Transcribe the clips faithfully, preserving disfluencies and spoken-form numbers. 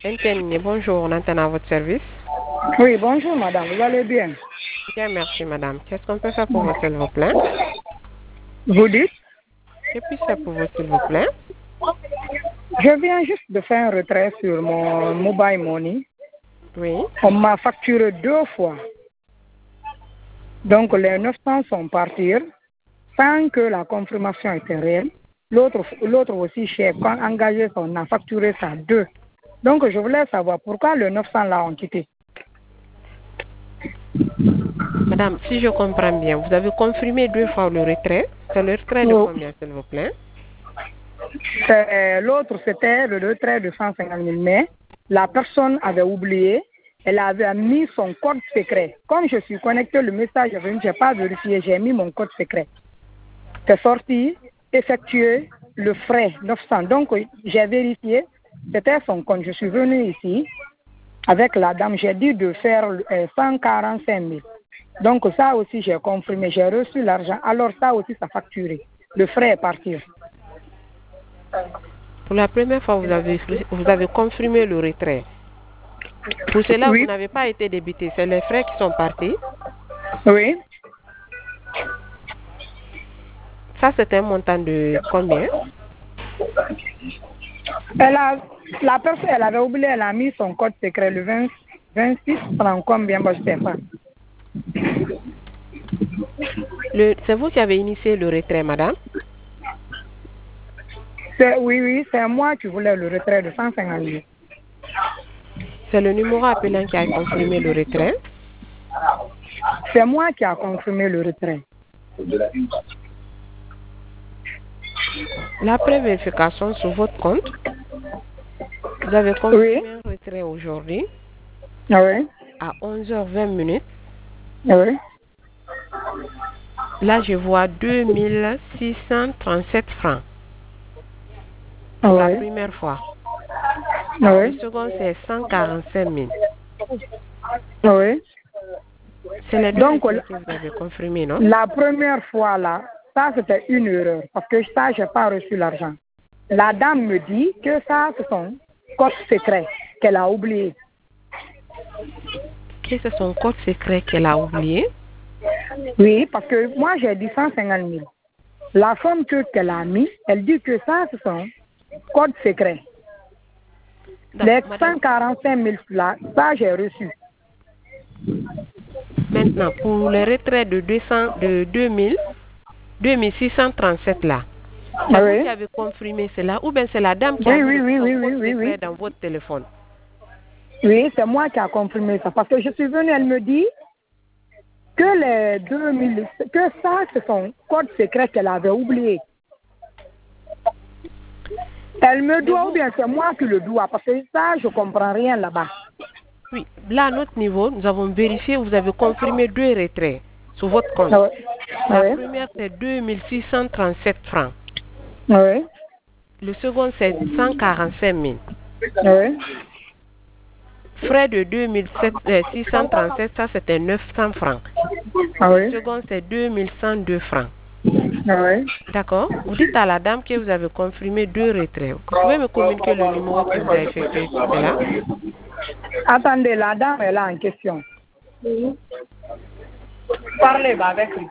Anthony, bonjour, on entend à votre service. Oui, bonjour madame, vous allez bien? Bien, merci madame. Qu'est-ce qu'on peut faire pour vous, s'il vous plaît? Vous dites? Que puis-je faire pour vous, s'il vous plaît? Je viens juste de faire un retrait sur mon mobile money. Oui. On m'a facturé deux fois. Donc les neuf cents sont partis sans que la confirmation était réelle. L'autre, l'autre aussi, chef, quand engagé, on a facturé ça deux. Donc je voulais savoir pourquoi les neuf cents là ont quitté. Madame, si je comprends bien, vous avez confirmé deux fois le retrait. C'est le retrait de Oh. combien, s'il vous plaît? C'est- L'autre, c'était le retrait de cent cinquante mille, mais la personne avait oublié, elle avait mis son code secret. Comme je suis connecté, le message, je n'ai pas vérifié, j'ai mis mon code secret. C'est sorti, effectué le frais neuf cents. Donc, j'ai vérifié, c'était son compte. Je suis venu ici avec la dame, j'ai dit de faire euh, cent quarante-cinq mille. Donc, ça aussi, j'ai confirmé, j'ai reçu l'argent. Alors, ça aussi, ça facturé. Le frais est parti. Pour la première fois, vous avez, vous avez confirmé le retrait. Pour cela, Oui. vous n'avez pas été débité. C'est les frais qui sont partis. Oui. Ça, c'est un montant de combien? Elle a, la personne, elle avait oublié, elle a mis son code secret, le vingt, vingt-six francs, combien, moi, je ne sais pas. Le, c'est vous qui avez initié le retrait, madame? C'est, oui, oui, c'est moi qui voulais le retrait de cent cinquante mille. C'est le numéro appelant qui a confirmé le retrait? C'est moi qui a confirmé le retrait. L'après vérification sur votre compte, vous avez confirmé Oui. un retrait aujourd'hui Oui. à onze heures vingt minutes. Oui. Là, je vois deux mille six cent trente-sept francs pour la Oui. première fois. Le Oui. second, c'est cent quarante-cinq mille. Oui. C'est les deux Donc, retraits que vous avez confirmé, non? la première fois là, ça c'était une erreur parce que ça, je n'ai pas reçu l'argent. La dame me dit que ça, c'est son code secret qu'elle a oublié. Que c'est son code secret qu'elle a oublié? Oui, parce que moi j'ai dit cent cinquante mille. La somme que qu'elle a mis, elle dit que ça, c'est son code secret. Les cent quarante-cinq mille là, ça j'ai reçu. Maintenant, pour le retrait de deux cents, de deux mille, deux mille six cent trente-sept là, c'est Oui. vous qui avez confirmé cela ou bien c'est la dame qui Oui, a mis oui, le oui, son oui, code oui, oui, secret oui. dans votre téléphone? Oui, c'est moi qui a confirmé ça. Parce que je suis venue, elle me dit que les deux mille, que ça, c'est son code secret qu'elle avait oublié. Elle me doit ou bien c'est moi qui le dois, parce que ça, je ne comprends rien là-bas. Oui, là, à notre niveau, nous avons vérifié, vous avez confirmé deux retraits sur votre compte. Oui. La Oui. première, c'est deux mille six cent trente-sept francs. Oui. Le second, c'est cent quarante-cinq mille. Oui. Frais de deux mille six cent trente-sept, ça c'était neuf cents francs. Ah Le oui. second, c'est deux mille cent deux francs. Ah oui. D'accord? Vous dites à la dame que vous avez confirmé deux retraits. Vous pouvez me communiquer le numéro qui vous a effectué tout cela? Attendez, la dame est là en question. Parlez avec lui.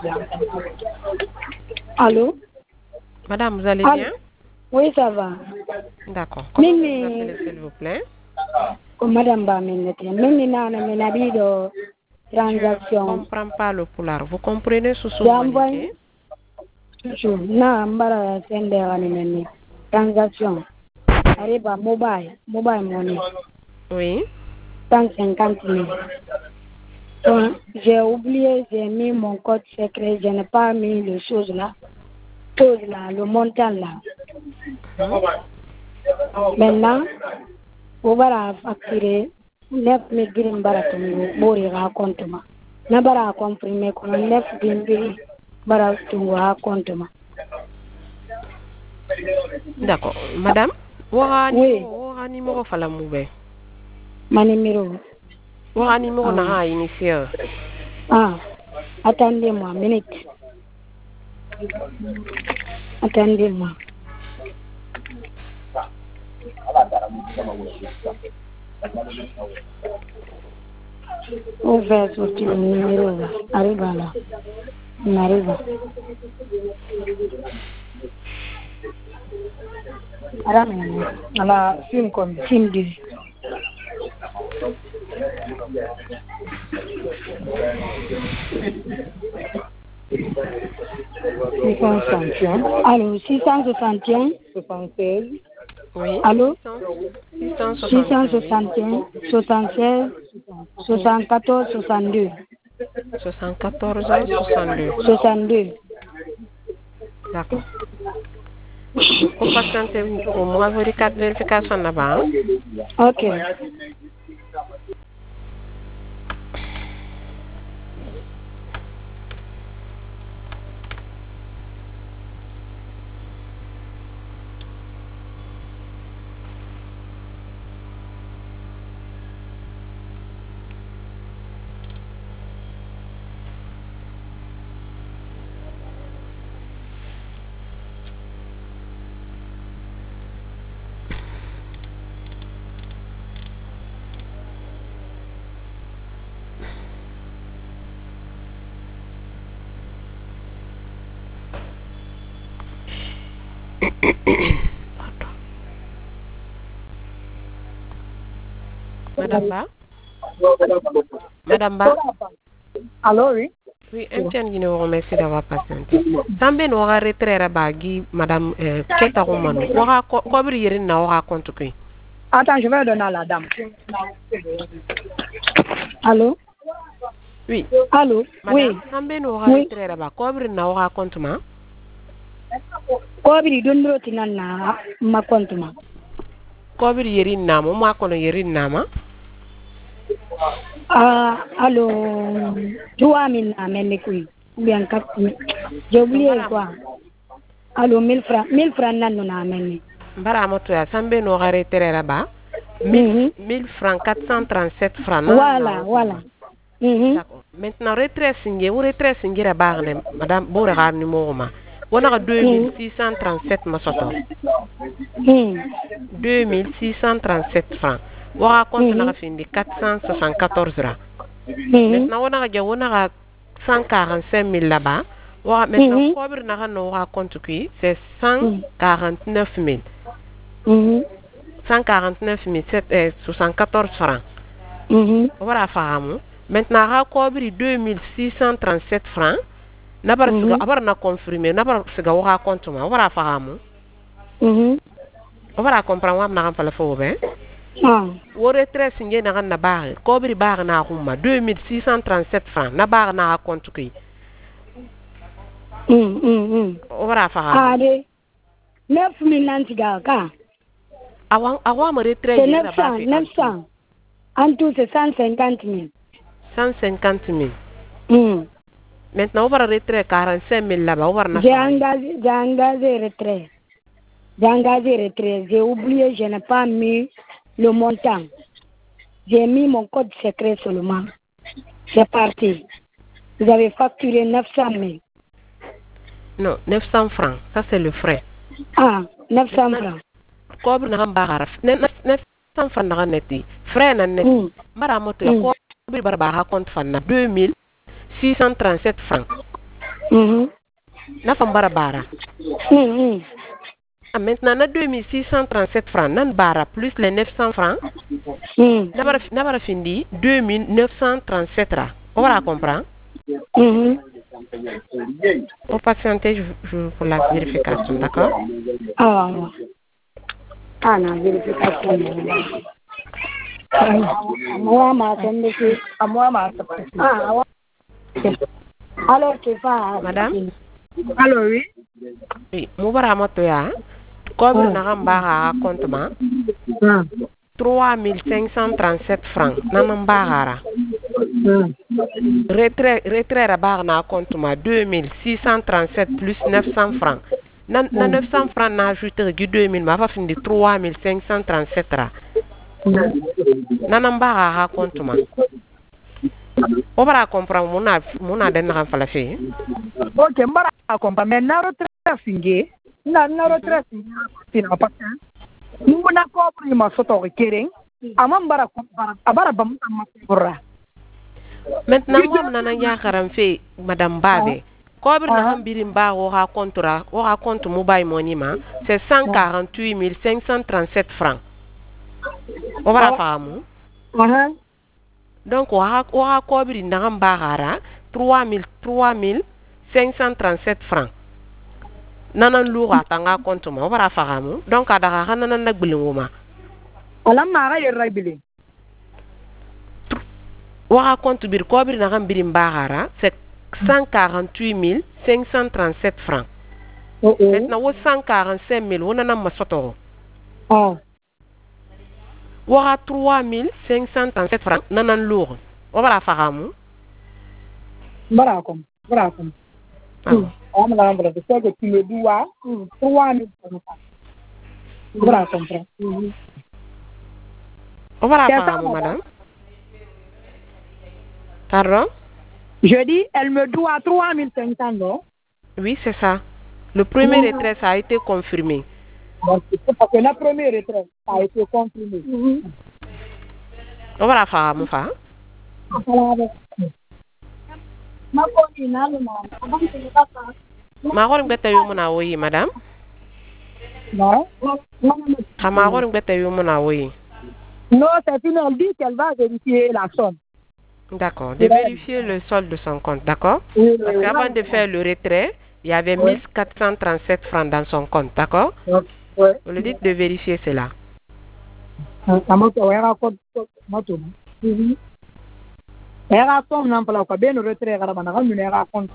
Allô? Madame, vous allez Allô? bien? Oui, ça va. D'accord. Comment vous Mimi, vous appelez, s'il vous plaît? oh, Madame Baminete, Mimi nana minabido Je ne transaction. comprends pas le poulard. Vous comprenez sous son Jamboy, maniqué? na mbara sende wani nani transaction. Arriba mobile, mobile money, Oui. cent cinquante mille. Donc, j'ai oublié, j'ai mis mon code secret, je n'ai pas mis les choses là, choses là, le montant là. Hum. Maintenant, vous allez facturer neuf mille green baratungu, bori racontema. Na bara confirmer kono neuf mille baratungu racontema. D'accord. Madame, wara Oui, numéro, wara numéro fala moube. ma numéro. Wara numéro Ah. na initial. Ah, attendez-moi, minute. Attendez-moi. On va sortir le numéro là. Arrive là. On arrive. Aramé. ala sim comme Sim deux. six cent soixante et un Allô, six cent soixante et un. soixante-seize Oui. Allô? six cent six cent soixante et un, soixante-seize, soixante-quatorze, soixante-deux. soixante-quatorze, soixante-deux. soixante-deux. D'accord. Pour patienter au moins vérification là-bas. Ok. Madame Ba? Madame Ba? Allô, oui? Oui, M T N Guinée vous remercie d'avoir patienté. Sambe no ga retraire bagi Madame euh, Keta Romano. Waka kobri yerin na waka compte kui. Attends, je vais donner à la dame. Allô? Oui. Allô? Madame, Oui. Sambe no ga Oui. retraire ba kobri na waka compte ma? Kobri dondro tinan na ma compte ma. Kobri yerin na mo ma kono yerin na ma? Ah, allô, trois mille amène quoi? Ou bien quatre mille. J'ai oublié quoi? Allô, mille francs, mille francs nan non amène. Mbara moto ya Sambe no ga retraire ba Mhm. mille francs quatre cent trente-sept francs. Voilà, voilà. Mhm. D'accord. Maintenant retrait signé ou retrait signé ra bagne Madame Boura ga numéro ma. Wona ga deux mille six cent trente-sept ma soto. Mhm. deux mille six cent trente-sept francs. Waka compte Mhm. na findi quatre cent soixante-quatorze ra. Mhm. Maintenant wona ga wona ga cent quarante-cinq mille là-bas. Waka maintenant Mhm. cobre na ga no waka compte qui c'est cent quarante-neuf mille. Mhm. cent quarante-neuf mille soixante-quatorze francs. Mhm. Wara fahamu. Maintenant ga cobre deux mille six cent trente-sept francs. Na bar Mhm. siga abar na confirmer na bar siga waka compte ma wara fahamu. Mhm. Wara comprendre wam na kan fala fo ben. Ah. Wo retrait signé na na bari kobri bari na humma deux mille six cent trente-sept francs na bari na compte ki Mhm. Mhm. wara fa Ah de neuf mille nanti ga ka. awan awan mo retrait C'est yi neuf na cents, ba fi neuf cents. En tout, c'est cent cinquante mille. cent cinquante mille. Mhm. Maintenant on va retrait quarante-cinq mille là-bas on va na J'ai engagé, j'ai engagé retrait. J'ai engagé retrait. J'ai oublié, je n'ai pas mis le montant. J'ai mis mon code secret seulement. C'est parti. Vous avez facturé neuf cent mille. Non, neuf cents francs, ça c'est le frais. Ah, neuf cents francs. Kobri na ba neuf cents francs na netti. Frais na netti. Mm. Mara moto ya Mm. kobri bar ba compte fan na deux mille six cent trente-sept francs. Mhm. Na fam bara bara. Mhm. Ah, maintenant na deux mille six cent trente-sept francs nan bara plus les neuf cents francs. Mhm. Nabara nabara findi deux mille neuf cent trente-sept ra. On va comprendre. Mhm. Pour patienter je, je, pour la vérification, d'accord? Ah, ah, non, vérification. Moi, ma femme, À moi, ma ah, ouais. Alors, c'est pas. Madame? Allô, oui? Oui, moubara moto ya. Cobre na gamba compte ma. Ah. trois mille cinq cent trente-sept francs. Nan mbagara. Ah. Retrait retrait ra bar na compte ma deux mille six cent trente-sept plus neuf cents francs. Nan na neuf cents francs na ajouter du deux mille ma va findi trois mille cinq cent trente-sept ra. Nan mbagara compte ma. On va comprendre mon a mon a den ran fala fi. Ok, mbara comprendre. Mais na retraite singe. Na na retraite singe. Tina pas. Nous on a compris ma soto kering. Amam bara abara bam ma Maintenant ngom nana yakaram fe madame Babe. Kobre na ham birim ba o ha kontra o ha compte mobile money ma c'est cent quarante-huit mille cinq cent trente-sept francs. O bara famu. Aha. Donc o ha o ha kobre na ham ba gara trois mille cinq cent trente-sept francs. Nanan lura tanga compte ma o bara famu. Donc ada ha nanan nagbulinguma. Ala mara yerra bili. Wara compte bir kobre na ham birim ba gara c'est cent quarante-huit mille cinq cent trente-sept francs. Oh oh. Maintenant, wo cent quarante-cinq mille, on en a ma soto. Ah. Wara trois mille cinq cent trente-sept francs, nanan lourd. On va la faire à moi. Barakom, barakom. On va l'embrer. C'est que tu le dois trois mille francs. Barakom. On va la faire à moi, madame. Pardon? Je dis, elle me doit trois mille cinq cents, non? Oui, c'est ça. Le premier Oui. retrait, ça a été confirmé. Donc, c'est parce que le premier retrait, ça a été confirmé. Mm-hmm. On va la faire à moi, fa. Ma rôle est yo mona oui, madame. Non? Ma rôle est yo mona oui. Non, c'est une, elle dit qu'elle va vérifier la somme. D'accord, de vérifier le solde de son compte, d'accord? Oui, Parce qu'avant de faire le retrait, il y avait oui. mille quatre cent trente-sept francs dans son compte, d'accord? Oui. Vous le dites de vérifier cela. Era somme non pala ko ben retrait gara bana gamu era compte.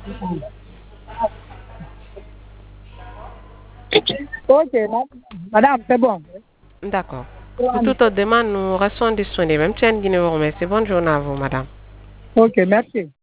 Ok, madame, c'est bon. D'accord. Pour toute autre demande, nous restons disponibles. Même si vous remercie. Bonne journée à vous, madame. Ok, merci.